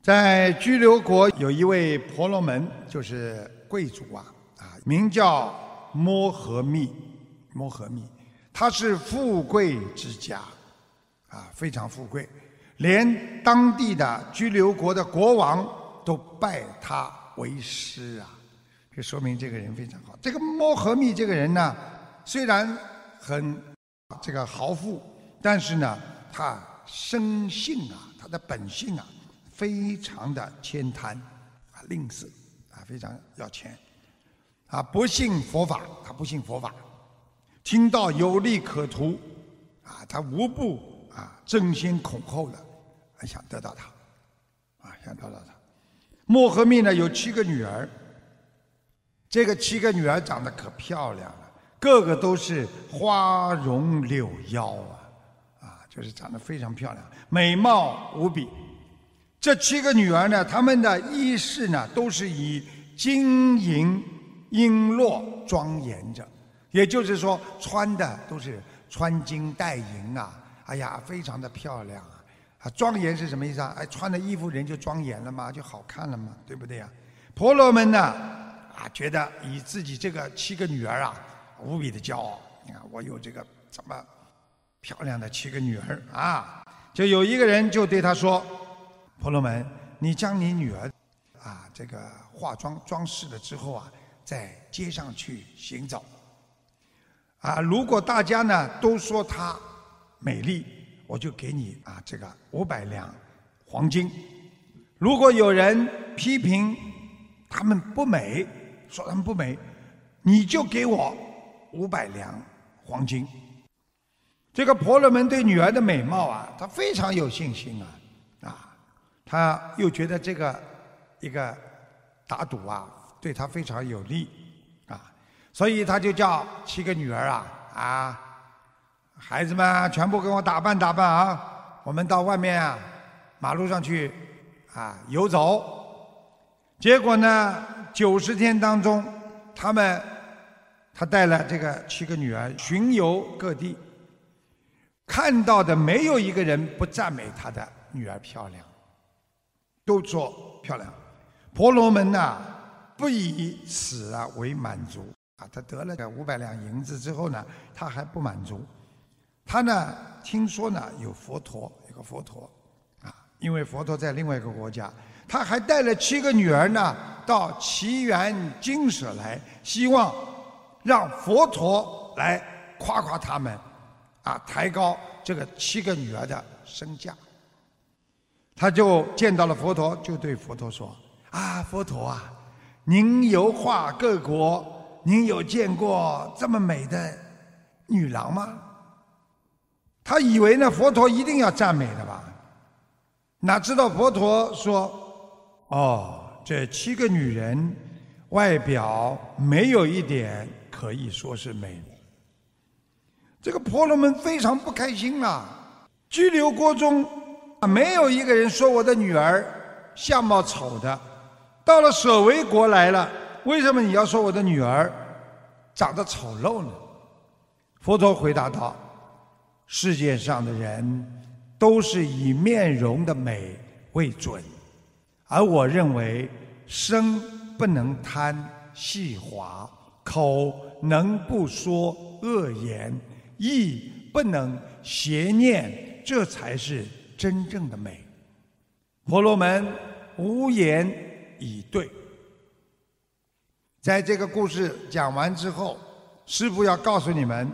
在居留国有一位婆罗门，就是贵族名叫摩诃密。他是富贵之家，非常富贵，连当地的居留国的国王都拜他为师这说明这个人非常好。这个摩诃密这个人呢，虽然很豪富，但是呢，他生性他的本性非常的悭贪吝啬非常要钱不信佛法，他不信佛法。听到有利可图他无不争先恐后的想得到他摩诃密呢有7个女儿，这个7个女儿长得可漂亮了，个个都是花容柳腰就是长得非常漂亮，美貌无比。这7个女儿呢，她们的衣饰呢都是以金银璎珞庄严着，也就是说穿的都是穿金戴银非常的漂亮庄严是什么意思穿的衣服人就庄严了嘛，就好看了嘛，对不对婆罗门呢觉得以自己这个7个女儿无比的骄傲，我有这个这么漂亮的7个女儿就有一个人就对他说，婆罗门，你将你女儿这个化妆装饰了之后在街上去行走如果大家呢都说她美丽，我就给你这个500两黄金。如果有人批评他们不美，说他们不美，你就给我500两黄金。这个婆罗门对女儿的美貌他非常有信心他又觉得这个一个打赌对他非常有利所以他就叫7个女儿孩子们全部给我打扮打扮我们到外面马路上去游走。结果呢90天当中，他带了这个7个女儿巡游各地，看到的没有一个人不赞美他的女儿漂亮，都说漂亮。婆罗门不以此为满足他得了500两银子之后呢，他还不满足。他呢听说呢有个佛陀因为佛陀在另外一个国家，他还带了7个女儿呢到祇园精舍来，希望让佛陀来夸夸他们抬高这个7个女儿的身价。他就见到了佛陀，就对佛陀说佛陀您游化各国，您有见过这么美的女郎吗？他以为呢佛陀一定要赞美的吧，哪知道佛陀说这7个女人外表没有一点可以说是美的。这个婆罗门非常不开心居留国中没有一个人说我的女儿相貌丑的，到了舍卫国来了，为什么你要说我的女儿长得丑陋呢？佛陀回答道，世界上的人都是以面容的美为准，而我认为身不能贪细滑，口能不说恶言，意不能邪念，这才是真正的美。婆罗门无言以对。在这个故事讲完之后，师父要告诉你们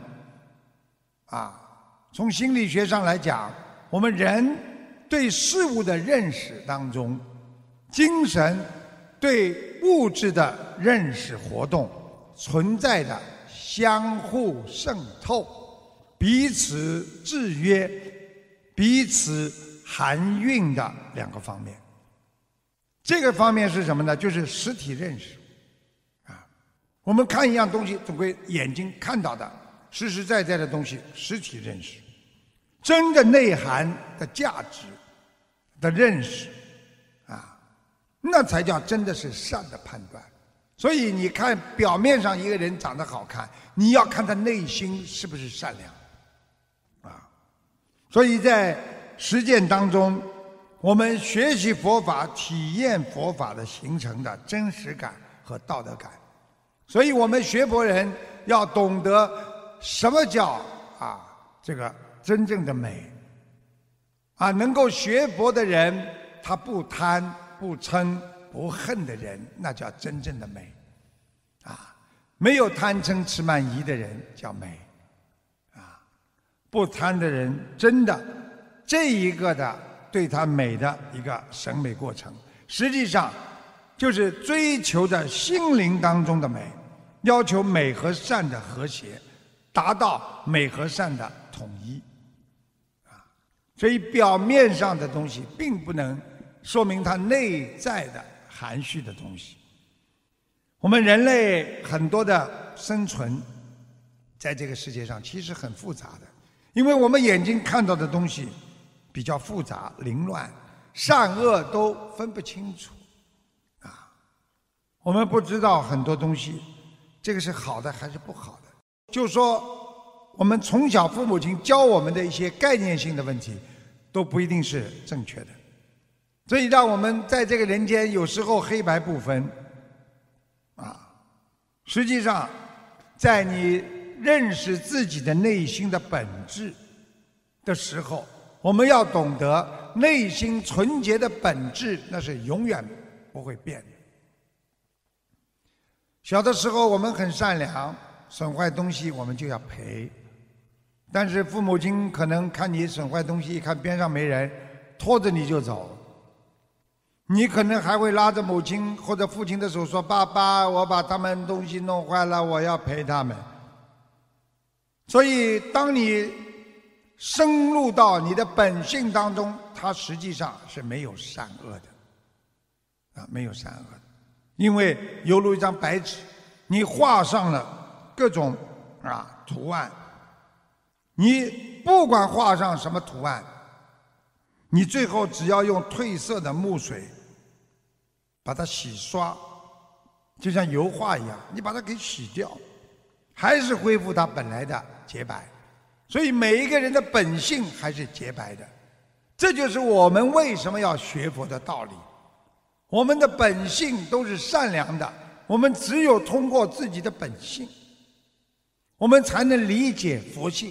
从心理学上来讲，我们人对事物的认识当中，精神对物质的认识活动存在的相互渗透、彼此制约、彼此含蕴的2个方面。这个方面是什么呢？就是实体认识我们看一样东西，总归眼睛看到的实实在在的东西，实体认识。真的内涵的价值的认识那才叫真的是善的判断。所以你看表面上一个人长得好看，你要看他内心是不是善良所以在实践当中， 我们学习佛法、体验佛法的形成的真实感和道德感。所以我们学佛人要懂得什么叫这个真正的美能够学佛的人，他不贪不嗔不恨的人，那叫真正的美没有贪嗔痴慢疑的人叫美不贪的人，真的这一个的对他美的一个审美过程，实际上就是追求着心灵当中的美，要求美和善的和谐，达到美和善的统一所以表面上的东西并不能说明它内在的含蓄的东西。我们人类很多的生存在这个世界上其实很复杂的，因为我们眼睛看到的东西比较复杂凌乱，善恶都分不清楚我们不知道很多东西这个是好的还是不好的，就说我们从小父母亲教我们的一些概念性的问题都不一定是正确的，所以让我们在这个人间有时候黑白不分实际上在你认识自己的内心的本质的时候，我们要懂得内心纯洁的本质那是永远不会变的。小的时候我们很善良，损坏东西我们就要赔，但是父母亲可能看你损坏东西，一看边上没人，拖着你就走，你可能还会拉着母亲或者父亲的手说，爸爸，我把他们东西弄坏了，我要赔他们。所以当你深入到你的本性当中，它实际上是没有善恶的没有善恶的，因为犹如一张白纸，你画上了各种图案，你不管画上什么图案，你最后只要用褪色的墨水把它洗刷，就像油画一样，你把它给洗掉，还是恢复它本来的洁白。所以每一个人的本性还是洁白的，这就是我们为什么要学佛的道理。我们的本性都是善良的，我们只有通过自己的本性，我们才能理解佛性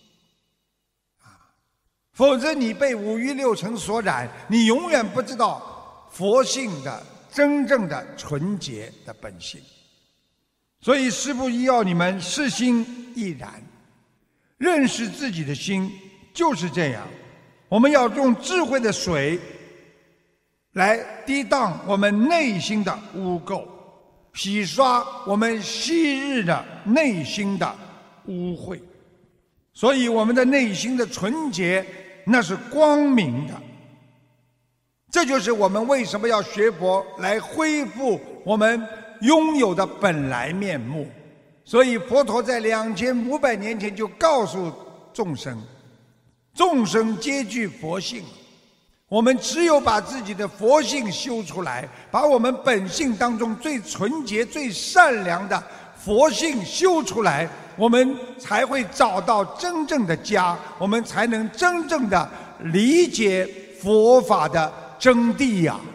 否则你被五欲六尘所染，你永远不知道佛性的真正的纯洁的本性。所以师父要你们是心亦然，认识自己的心就是这样。我们要用智慧的水来涤荡我们内心的污垢，洗刷我们昔日的内心的污秽。所以我们的内心的纯洁那是光明的，这就是我们为什么要学佛，来恢复我们拥有的本来面目。所以佛陀在2500年前就告诉众生，众生皆具佛性，我们只有把自己的佛性修出来，把我们本性当中最纯洁最善良的佛性修出来，我们才会找到真正的家，我们才能真正的理解佛法的真谛呀。